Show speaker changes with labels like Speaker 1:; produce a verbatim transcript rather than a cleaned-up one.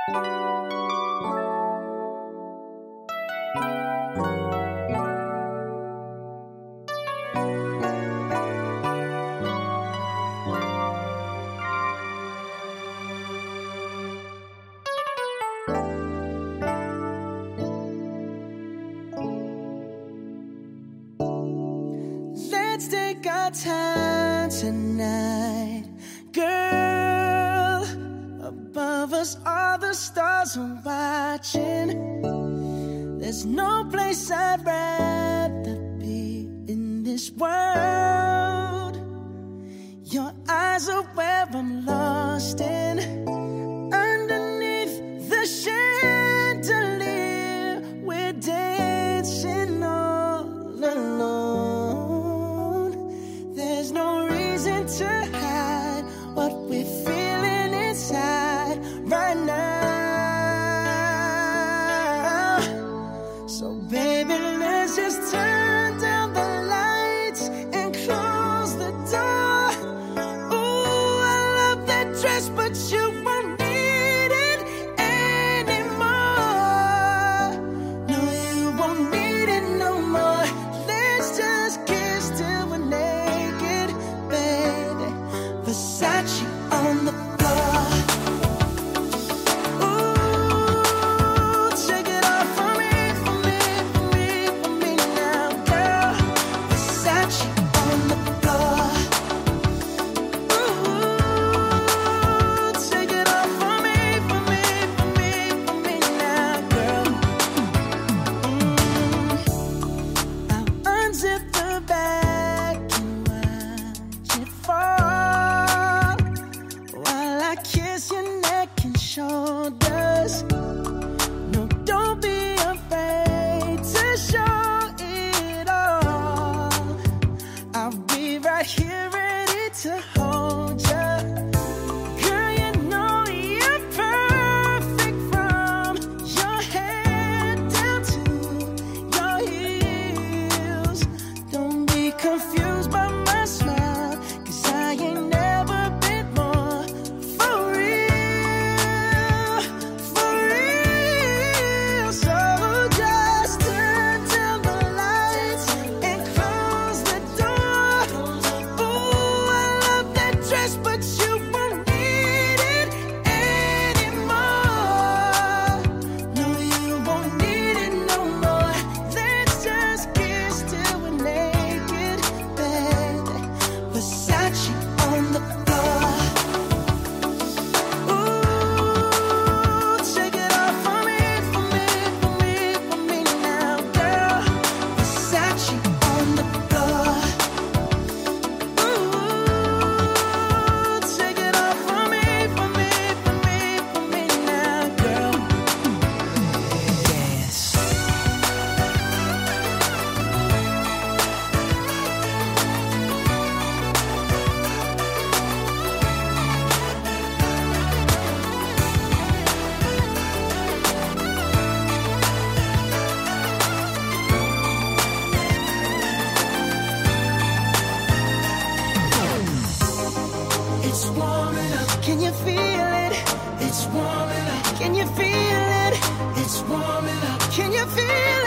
Speaker 1: Let's take our time tonight, girl. Above us, all the stars are watching. There's no place I'd rather be in this world. Your eyes are where I'm lost in. Underneath the chandelier, we're dancing all alone. There's no reason to hide what we're feeling inside right now. So baby, let's just turn down the lights and close the door. Ooh, I love that dress, but you won't need it anymore. No, you won't need it no more. Let's just kiss till we're naked, baby. Versace on the floor. Ooh, take it off for me, for me, for me, for me now, girl. Versace on the floor. Ooh, take it off for me, for me, for me, for me now, girl. Mm. I'll unzip the bag and watch it fall while I kiss your neck and shoulders. No, don't be afraid to show it all. I'll be right here ready to hold ya. Girl, you know you're perfect from your head down to your heels. Don't be confused by my smile, 'cause I ain't never been more for real, for real. So just turn down the lights and close the door. Ooh, I love that dress, but you won't need it anymore. No, you won't need it no more. Let's just kiss till we're naked, baby. Versace on the floor. Ooh, take it off for me, for me, for me, for me now, girl. Versace on the floor. Ooh, take it off for me, for me, for me, for me now, girl. Dance. It's warming up. Can you feel it? It's warming up. Can you feel it? It's warming up. Can you feel